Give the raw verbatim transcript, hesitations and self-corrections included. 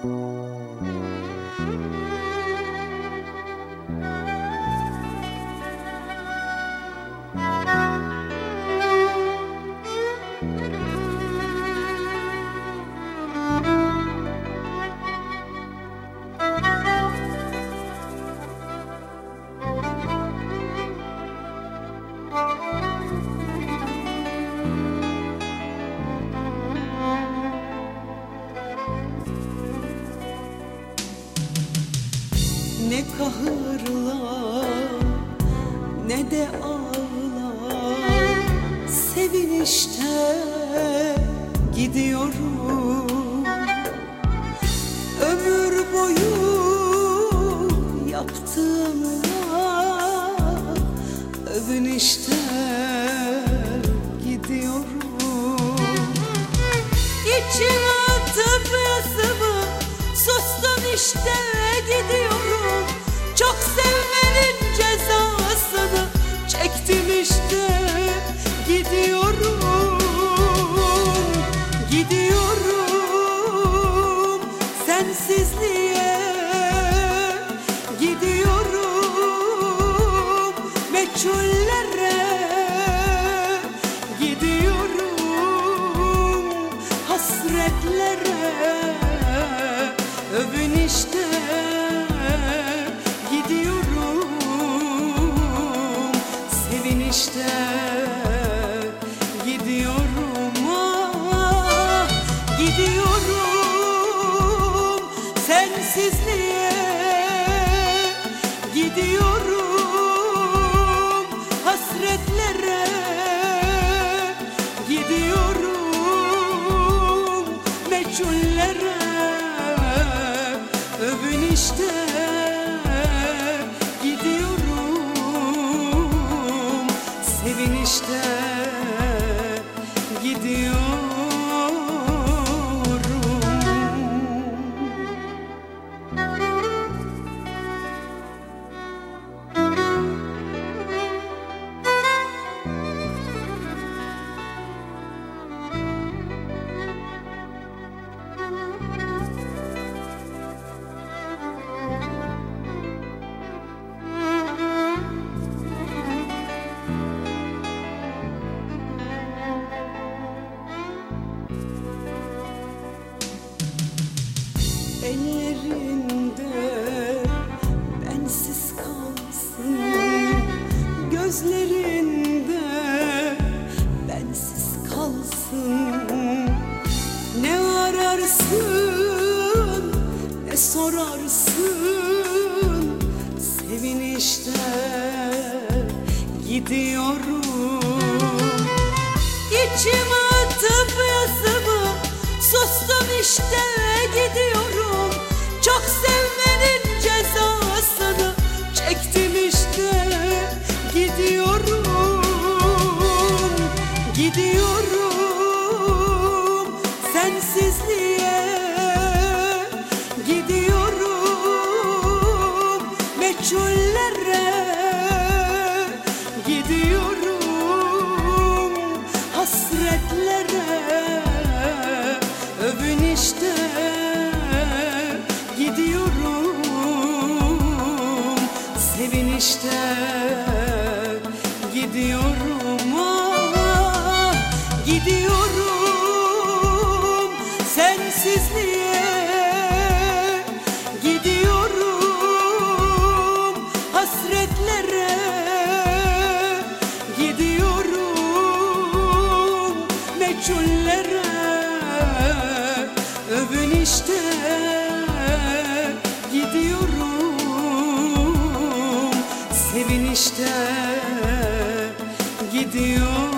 Ne kahırlar ne de ağlar, sevinişte gidiyorum. Ömür boyu yaptığımla övünüşte gidiyorum. İçime atıp yazımı sustum işte gidiyorum. Çok sevmenin cezasını çektim işte gidiyorum. Gidiyorum sensizliğe, gidiyorum meçhullere, gidiyorum hasretlere, övünüşte gidiyorum, sevinişte gidiyorum, ah, gidiyorum sensizliğe, gidiyorum hasretlere, gidiyorum meçhullere, övünüşte gidiyorum, sevinişte gidiyorum. Ellerinde bensiz kalsın, gözlerinde bensiz kalsın. Ne ararsın ne sorarsın, sevinişte gidiyorum. İçime atıp yazımı sustum işte gidiyorum. Çok sevmenin cezasını çektim işte gidiyorum. Gidiyorum sensizliğe, gidiyorum meçhullere, gidiyorum hasretlere, övünüşte gidiyorum, sevinişte gidiyorum, ah, gidiyorum sensizliğe, gidiyorum hasretlere, gidiyorum meçhullere, övünüşte gidiyorum, sevinişte gidiyorum.